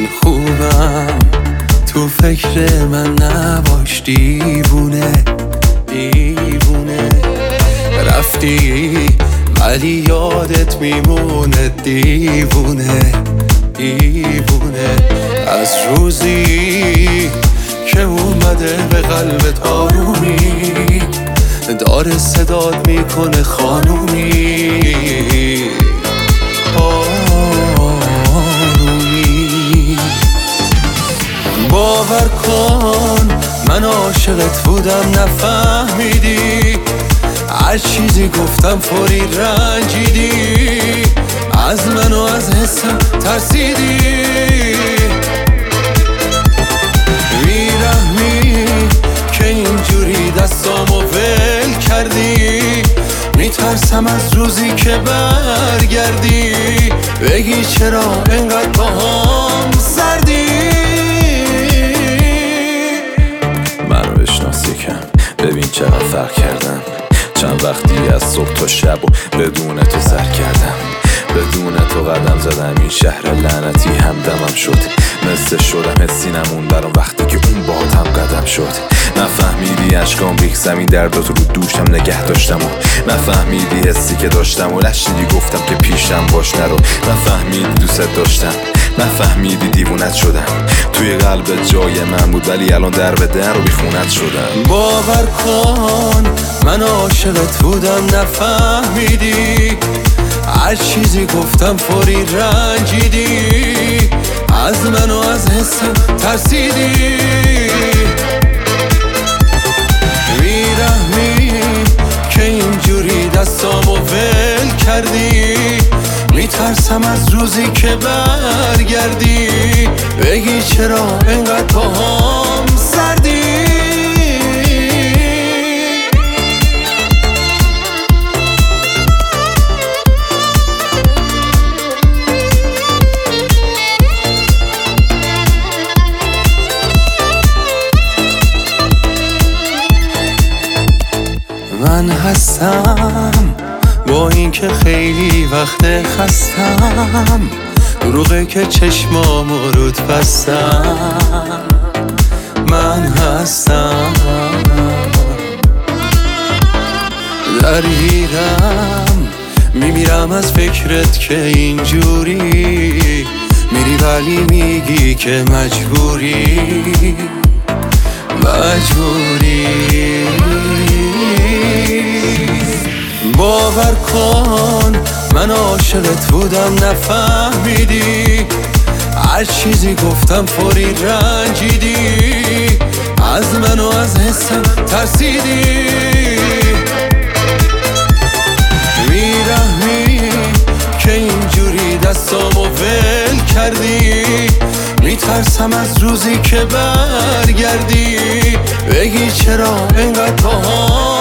خوبم تو فکر من نباش دیوونه دیوونه رفتی ولی یادت میمونه دیوونه دیوونه از روزی که اومده به قلبت آرومی داره صدات میکنه خانومی آرومی باور کن من عاشقت بودم نفهمیدی هر چیزی گفتم فوری رنجیدی از من و از حسم ترسیدی بیرحمی که اینجوری دستامو ول کردی میترسم از روزی که برگردی بگی چرا انقدر باهام سردی منو بشناسی کم ببین چقدر فرق کردم چند وقتی از صبح تا شب و بدون تو سر کردم بدون تو قدم زدم این شهر لعنتی همدمم شد مثل شدم حسی نمون برام وقتی که اون باهاتم قدم شد نفهمیدی اشکام ریختم این درداتو رو دوشم نگه داشتم و نفهمیدی حسی که داشتم و نشنیدی گفتم که پیشم باش نرو نفهمیدی دوست داشتم نفهمیدی دیوونت شدم توی قلبت جای من بود ولی الان در به در و بیخونت شدم باور کن من عاشقت بودم نفهمیدی هر چیزی گفتم فوری رنجیدی از من و از حسم ترسیدی بیرحمی که اینجوری دستامو ول کردی میترسم از روزی که برگردی بگی چرا انقدر باهام سردی من هستم با این که خیلی وقت خستم دروغه که چشمامو رود بستم من هستم درگیرم میمیرم از فکرت که اینجوری میری ولی میگی که مجبوری باور کن من عاشقت بودم نفهمیدی هر چیزی گفتم فوری رنجیدی از من و از حسم ترسیدی بیرحمی که اینجوری دستامو ول کردی میترسم از روزی که برگردی بگی چرا انقدر باهام